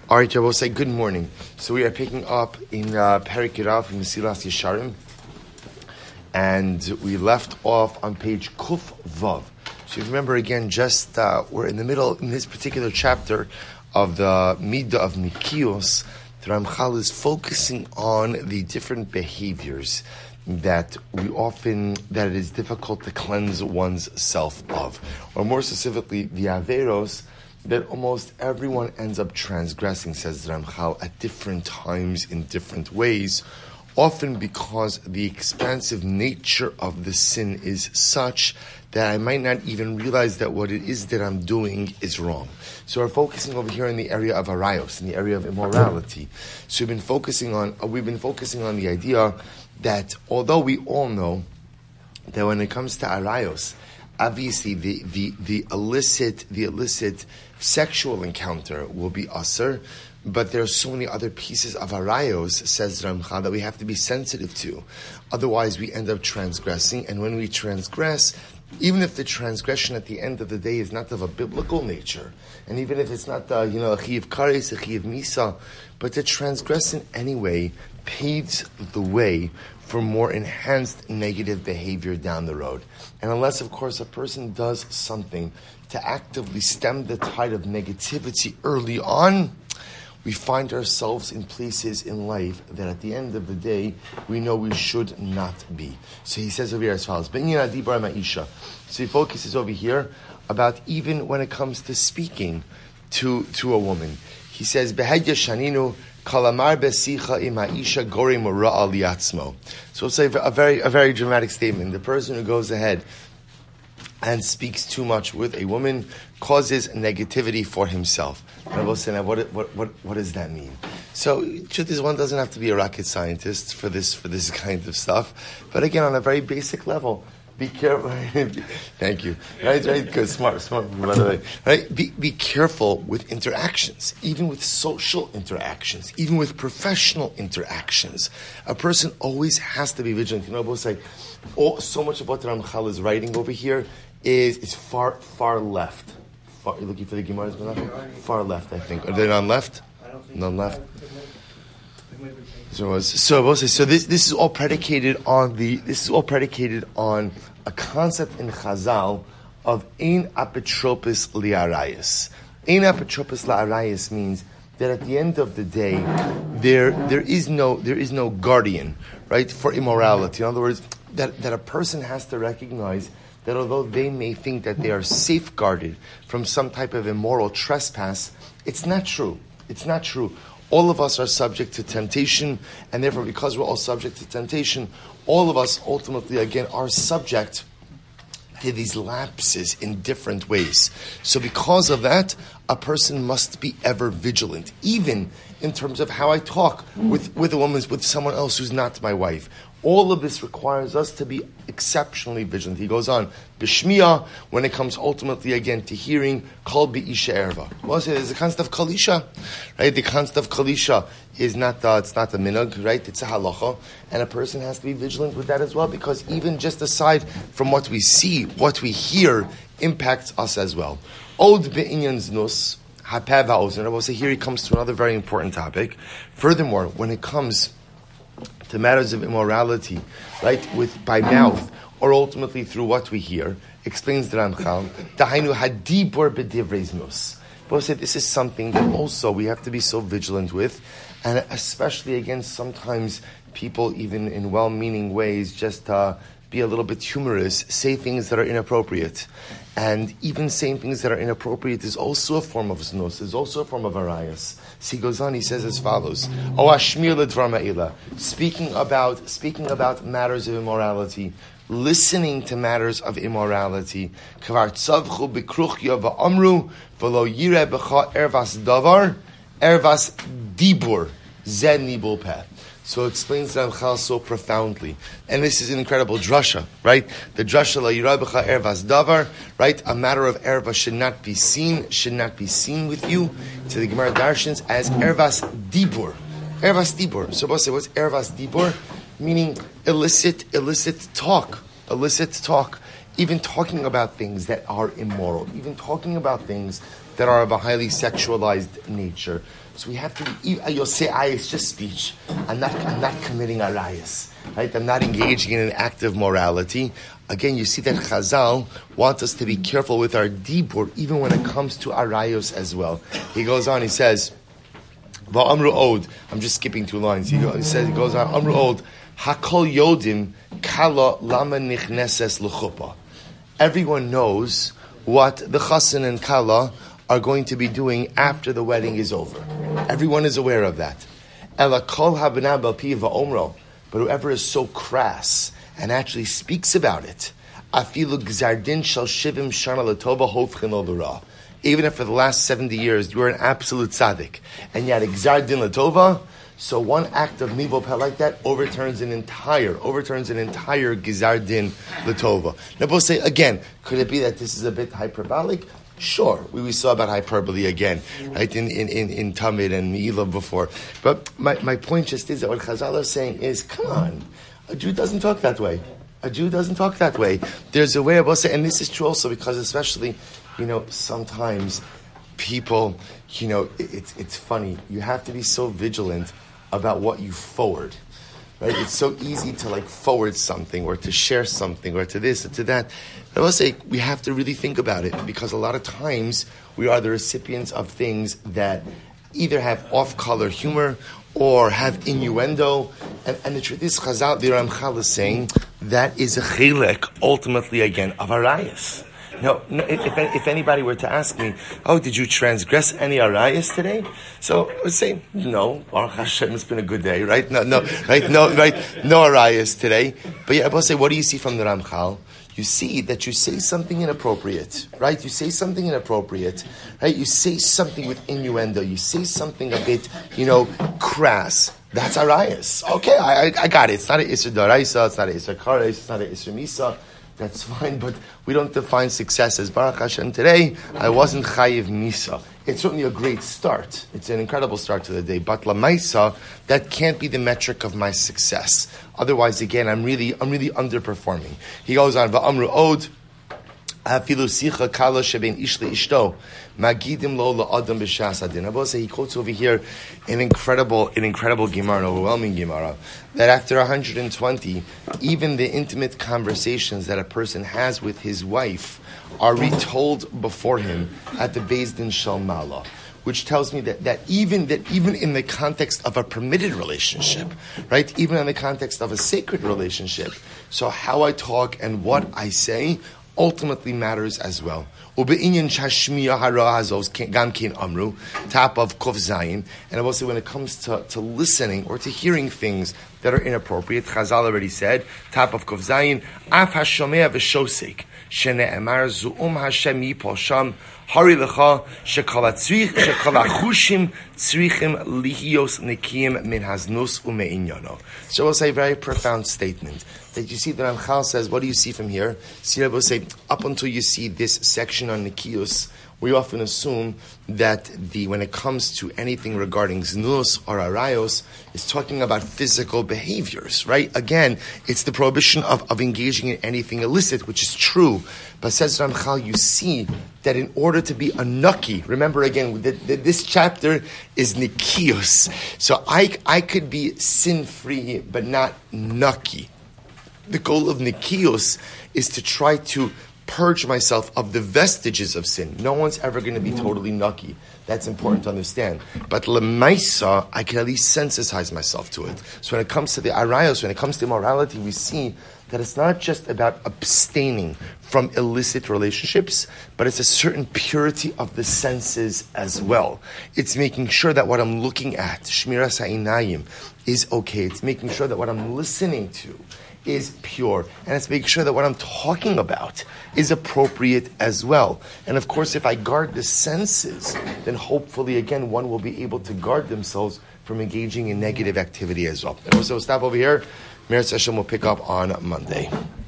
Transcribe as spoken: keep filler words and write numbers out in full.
All right, I will say good morning. So we are picking up in uh, Perek Rav from Mesilas Yesharim, and we left off on page Kuf Vav. So you remember again, just uh, we're in the middle in this particular chapter of the Midah of Nikios. The Ramchal is focusing on the different behaviors that we often, that it is difficult to cleanse one's self of, or more specifically, the Averos that almost everyone ends up transgressing, says Ramchal, at different times in different ways, often because the expansive nature of the sin is such that I might not even realize that what it is that I'm doing is wrong. So we're focusing over here in the area of arayos, in the area of immorality. So we've been focusing on uh, we've been focusing on the idea that although we all know that when it comes to arayos, obviously the, the, the illicit the illicit sexual encounter will be asur, but there are so many other pieces of arayos, says Ramchal, that we have to be sensitive to. Otherwise we end up transgressing, and when we transgress, even if the transgression at the end of the day is not of a biblical nature, and even if it's not, uh, you know, a chiv kares, a chiv misa, but to transgress in any way paves the way for more enhanced negative behavior down the road. And unless, of course, a person does something to actively stem the tide of negativity early on, we find ourselves in places in life that at the end of the day, we know we should not be. So he says over here as follows, so he focuses over here about even when it comes to speaking to, to a woman. He says, shaninu kalamar besicha imaisha gorim ra'a liatzmo. So it's a very, a very dramatic statement. The person who goes ahead and speaks too much with a woman causes negativity for himself. And I will say, now, what, what, what, what does that mean? So, truth is, one doesn't have to be a rocket scientist for this, for this kind of stuff. But again, on a very basic level, be careful. Thank you. Right, right, good, smart, smart. By the way, right, be be careful with interactions, even with social interactions, even with professional interactions. A person always has to be vigilant. You know, both say, oh, so much of what the Ramchal is writing over here is is far far left. Far, you're looking for the Gemara? Far left, I think. Are they none left? None left. So, so, so this this is all predicated on the this is all predicated on a concept in Chazal of ein apotropos liarayis. Ein apotropos liarayis means that at the end of the day, there there is no there is no guardian, right, for immorality. In other words, that, that a person has to recognize that although they may think that they are safeguarded from some type of immoral trespass, it's not true. It's not true. All of us are subject to temptation, and therefore, because we're all subject to temptation, all of us ultimately, again, are subject to these lapses in different ways. So because of that, a person must be ever vigilant, even in terms of how I talk with, with a woman, with someone else who's not my wife. All of this requires us to be exceptionally vigilant. He goes on, Bishmiya, when it comes ultimately again to hearing, Kol Be'isha Erva. Well, there's the concept of Kalisha, right? The concept of Kalisha is not, uh, it's not a minhag, right? It's a halacha. And a person has to be vigilant with that as well, because even just aside from what we see, what we hear impacts us as well. Od Be'inyan Znus, Hapev HaOzen. I will say here he comes to another very important topic. Furthermore, when it comes to matters of immorality, right, with by mouth, or ultimately through what we hear, explains the Ramchal, Dahainu hadibor b'divrei znus. But say this is something that also we have to be so vigilant with, and especially again, sometimes people, even in well-meaning ways, just uh, be a little bit humorous, say things that are inappropriate. And even saying things that are inappropriate is also a form of znus, is also a form of arayas. So he goes on, he says as follows, O ashmir ledvar ma'ila, speaking about, speaking about matters of immorality, listening to matters of immorality, kvar tzavchu b'kruchya v'amru, v'lo yireh b'cha ervas davar, ervas dibur, zen nibul peh. So it explains Ramchal so profoundly. And this is an incredible drasha, right? The drasha la yirabecha ervas davar, right? A matter of erva should not be seen, should not be seen with you. To the Gemara Darshans as ervas dibur. Ervas dibur. So what's ervas dibur? Meaning illicit, illicit talk. Illicit talk. Even talking about things that are immoral. Even talking about things that are of a highly sexualized nature. So we have to be, you'll say, I, it's just speech. I'm not, I'm not committing arayas. Right? I'm not engaging in an act of morality. Again, you see that Chazal wants us to be careful with our dibur, even when it comes to arayos as well. He goes on, he says, Va'amru od, I'm just skipping two lines. He, go, he says, he goes on, Amru od, Hakol yodim kala lama nichneses l'chuppah. Everyone knows what the chassan and kala are going to be doing after the wedding is over. Everyone is aware of that. Ela kol habana b'pi va'omro. But whoever is so crass and actually speaks about it, afilu gzardin shel shivim shana l'tova hofchin lo l'ra. Even if for the last seventy years you are an absolute tzaddik, and you had a gzardin l'tova, so one act of nivo peh like that overturns an entire, overturns an entire gzardin l'tova. Now, we'll say again, could it be that this is a bit hyperbolic? Sure, we, we saw about hyperbole again, right, in, in, in, in Tamid and Mi'ilah before. But my, my point just is that what Chazal is saying is, come on, a Jew doesn't talk that way. A Jew doesn't talk that way. There's a way of us, and this is true also because especially, you know, sometimes people, you know, it, it's, it's funny. You have to be so vigilant about what you forward. Right? It's so easy to like forward something or to share something or to this or to that. I will say we have to really think about it because a lot of times we are the recipients of things that either have off-color humor or have innuendo. And, and the truth is, Chazal, the Ramchal is saying that is a chilek, ultimately again, of arayas. No, no if, if anybody were to ask me, oh, did you transgress any arayas today? So I would say, no, Baruch Hashem, it's been a good day, right? No, no, right? No, right? No arayas today. But yeah, I will say, what do you see from the Ramchal? You see that you say something inappropriate, right? You say something inappropriate, right? You say something with innuendo. You say something a bit, you know, crass. That's arayas. Okay, I, I, I got it. It's not an Isser Daraisa, it's not an Isser Kares, it's not an Isser Misa. That's fine, but we don't define success as Baruch Hashem. Today, I wasn't Chayiv Misa. It's certainly a great start. It's an incredible start to the day. But Lamaisa, that can't be the metric of my success. Otherwise, again, I'm really, I'm really underperforming. He goes on, Va'amru od, Hafilu sicha kala sheben ish leishto, magidim lo la'adam b'shas adin. I will say he quotes over here an incredible, an incredible Gemara, an overwhelming Gemara, that after one hundred twenty, even the intimate conversations that a person has with his wife are retold before him at the Beis Din Shel Mala, which tells me that, that even that even in the context of a permitted relationship, right, even in the context of a sacred relationship, so how I talk and what I say ultimately matters as well. Ubeinyan Shashmiya Hara Hazos Gam Kin Amru, top of Kuf Zayin. And I will say when it comes to, to listening or to hearing things that are inappropriate, Chazal already said, top of Kuf Zayin, Af Hashomea V'Shosek, Shene'emar Zu'um Hashem Yipol Sham, Hari Lecha, Shekala Tzrich, Shekala Chushim, Tzrichim Lihios Nekim Min Haznus Umeinyano. So I will say a very profound statement. That you see the Ramchal says, what do you see from here? See, I will say, up until you see this section on Nikius, we often assume that the when it comes to anything regarding znus or arayos, it's talking about physical behaviors, right? Again, it's the prohibition of, of engaging in anything illicit, which is true. But says Ramchal, you see that in order to be a nuki, remember again, that, that this chapter is Nikius. So I, I could be sin-free, but not nuki. The goal of Nikios is to try to purge myself of the vestiges of sin. No one's ever going to be totally nucky. That's important to understand. But lemaisa, I can at least sensitize myself to it. So when it comes to the arayos, when it comes to morality, we see that it's not just about abstaining from illicit relationships, but it's a certain purity of the senses as well. It's making sure that what I'm looking at, shmiras ha'inayim, is okay. It's making sure that what I'm listening to is pure. And it's making sure that what I'm talking about is appropriate as well. And of course, if I guard the senses, then hopefully, again, one will be able to guard themselves from engaging in negative activity as well. And so we'll stop over here. Meretz Hashem will pick up on Monday.